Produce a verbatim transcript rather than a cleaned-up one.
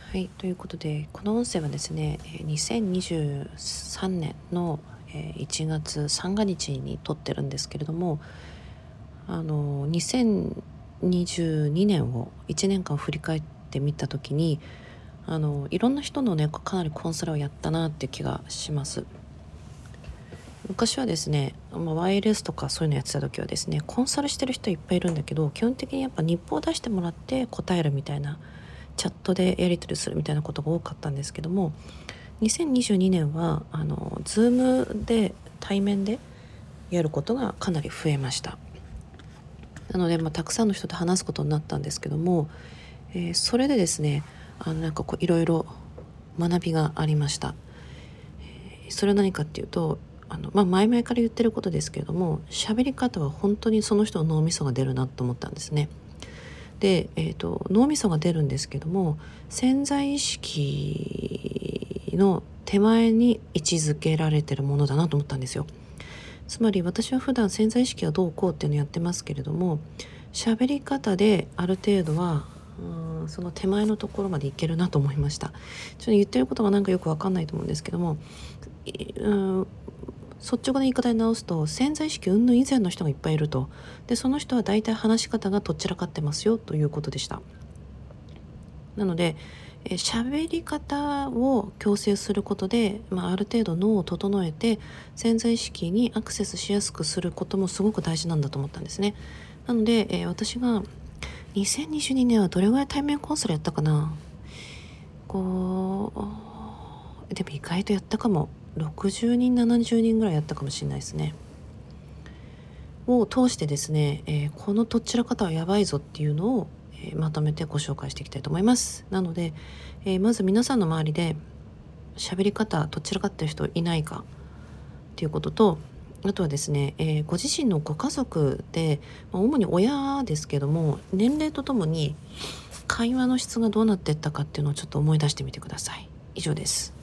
はい、ということでこの音声はですね、えーにせんにじゅうさんねんのえーいちがつさんがつに撮ってるんですけれども、あのにせんにじゅうにねんをいちねんかん振り返ってみた時に、あのいろんな人のねかなりコンサルをやったなって気がします。昔はですね、まあ、ワイヤレスとかそういうのやってた時はですね、コンサルしてる人いっぱいいるんだけど、基本的にやっぱ日報を出してもらって答えるみたいな、チャットでやり取りするみたいなことが多かったんですけども、にせんにじゅうにねんはあの Zoom で対面でやることがかなり増えました。なので、まあ、たくさんの人と話すことになったんですけども、えーそれでですね、あのなんかこういろいろ学びがありました。それは何かっていうと、あの、まあ、前々から言ってることですけれども、喋り方は本当にその人の脳みそが出るなと思ったんですね。で、えーと、脳みそが出るんですけども、潜在意識の手前に位置づけられてるものだなと思ったんですよ。つまり私は普段潜在意識はどうこうっていうのをやってますけれども、喋り方である程度はうーんその手前のところまでいけるなと思いました。ちょっと言ってることがなんかよくわかんないと思うんですけども、うーん率直な言い方に直すと、潜在意識云々以前の人がいっぱいいると。でその人は大体話し方がとっちらかってますよということでした。なのでえー喋り方を矯正することで、まあ、ある程度脳を整えて潜在意識にアクセスしやすくすることもすごく大事なんだと思ったんですね。なので、えー私がにせんにじゅうにねんはどれぐらい対面コンサルやったかな。こうでも意外とやったかも。ろくじゅうにんななじゅうにんぐらいやったかもしれないですね。を通してですね、えーこのとっちら方はやばいぞっていうのを、えーまとめてご紹介していきたいと思います。なので、えーまず皆さんの周りで喋り方とっちらかってる人いないかっていうことと、あとはですね、えーご自身のご家族で、まあ主に親ですけども、年齢とともに会話の質がどうなっていったかっていうのをちょっと思い出してみてください。以上です。